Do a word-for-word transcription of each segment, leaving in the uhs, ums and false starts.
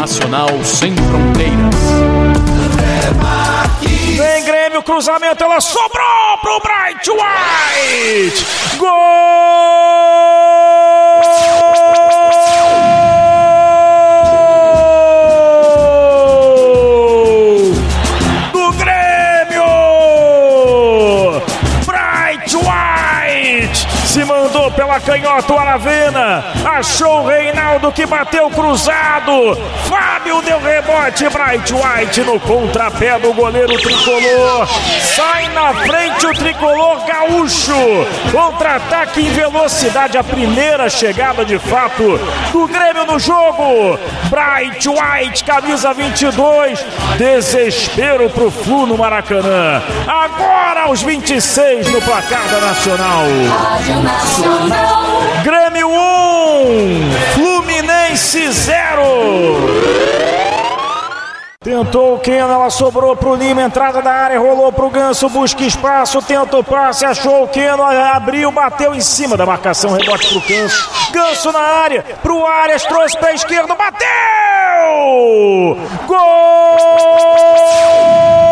Nacional sem fronteiras. Vem Grêmio, cruzamento, ela sobrou pro Bright White. Gol! Do Grêmio! Bright White se mandou pela canhota o Aravena, achou o Reinaldo que bateu cruzado, Fábio deu rebote, Bright White no contrapé do goleiro tricolor, sai na frente o tricolor gaúcho, contra-ataque em velocidade, a primeira chegada de fato do Grêmio no jogo, Bright White, camisa vinte e dois, desespero pro Flu no Maracanã, agora aos vinte e seis no placar da Nacional. Grêmio um, Fluminense zero. Tentou o Keno, ela sobrou pro Lima, entrada da área, rolou pro Ganso, busca espaço, tenta o passe, achou o Keno, abriu, bateu em cima da marcação, rebote pro Ganso. Ganso na área, pro Arias, trouxe pé esquerdo, bateu! Gol!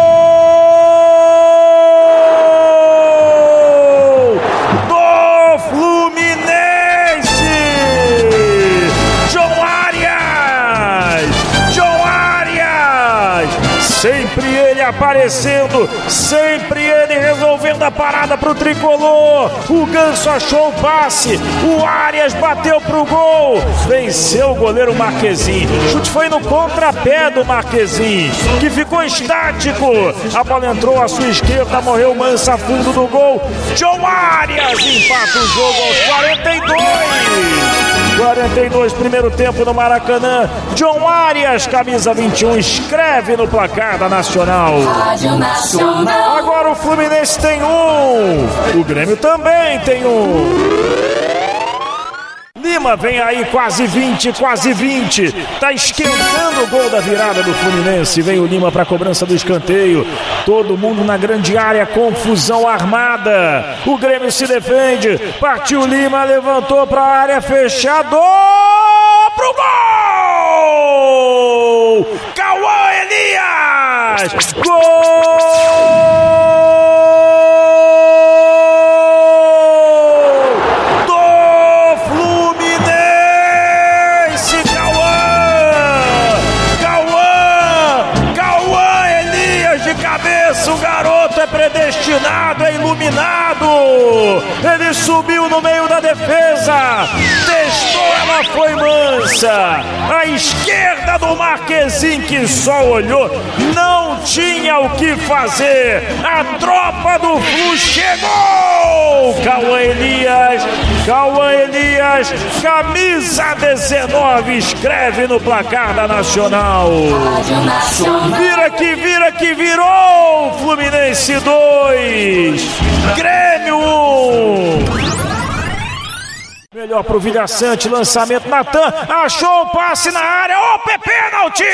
Sempre ele aparecendo, sempre ele resolvendo a parada pro tricolor. O Ganso achou o passe, o Arias bateu pro gol, venceu o goleiro Marquezin. O chute foi no contrapé do Marquezin, que ficou estático. A bola entrou à sua esquerda, morreu Mansa, fundo do gol. John Arias empata o jogo aos quarenta e dois. quarenta e dois, primeiro tempo no Maracanã. John Arias, camisa vinte e um, escreve no placar da Nacional. Agora o Fluminense tem um, o Grêmio também tem um. Lima vem aí, quase vinte, quase vinte. Tá esquentando o gol da virada do Fluminense. Vem o Lima para a cobrança do escanteio. Todo mundo na grande área, confusão armada. O Grêmio se defende. Partiu Lima, levantou para a área, fechado pro gol! Cauã Elias! Gol! O garoto é predestinado, é iluminado. Ele subiu no meio da defesa, testou, ela foi mansa. A esquerda do Marquezin, que só olhou, não tinha o que fazer. A tropa do Flu chegou. Cauã Elias, Cauã Elias, camisa dezenove, escreve no placar da Nacional. Vira que vira que virou. Fluminense dois, Grêmio um. Melhor pro Vilha Sante, lançamento, Natan, achou o passe na área, opa, é pênalti!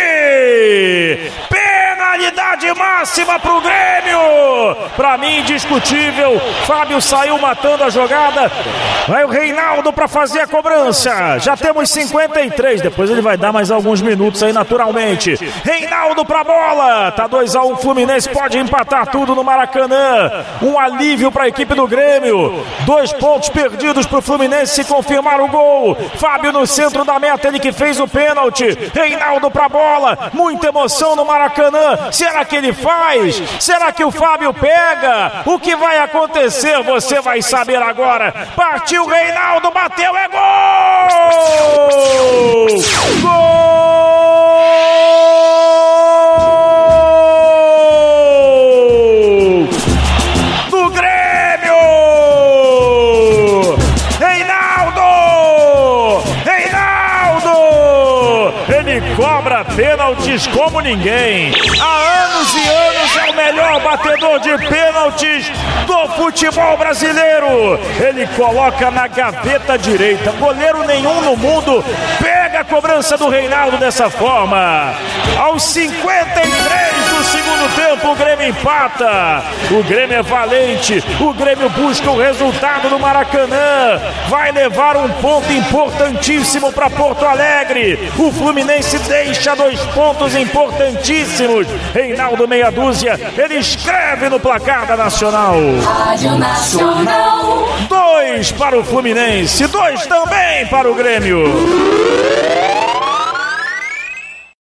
Penalidade máxima pro Grêmio! Pra mim, indiscutível, Fábio saiu matando a jogada, vai o Reinaldo pra fazer a cobrança, já temos cinquenta e três, depois ele vai dar mais alguns minutos aí naturalmente. Reinaldo pra bola, tá dois a um, Fluminense pode empatar tudo no Maracanã, um alívio pra equipe do Grêmio, dois pontos perdidos pro Fluminense se confirmar o gol. Fábio no centro da meta, ele que fez o pênalti. Reinaldo pra bola, muita emoção no Maracanã. Será que ele faz? Será que o Fábio pega? O que vai acontecer? Você vai saber agora. Partiu Reinaldo, bateu, é gol! Gol! Cobra pênaltis como ninguém. Há anos e anos é o melhor batedor de pênaltis do futebol brasileiro. Ele coloca na gaveta direita. Goleiro nenhum no mundo pega a cobrança do Reinaldo dessa forma. Aos cinquenta e três do segundo segundo tempo, o Grêmio empata. O Grêmio é valente. O Grêmio busca o resultado no Maracanã. Vai levar um ponto importantíssimo para Porto Alegre. O Fluminense deixa dois pontos importantíssimos. Reinaldo Meia Dúzia, ele escreve no placar da Nacional. Rádio Nacional. Dois para o Fluminense, dois também para o Grêmio.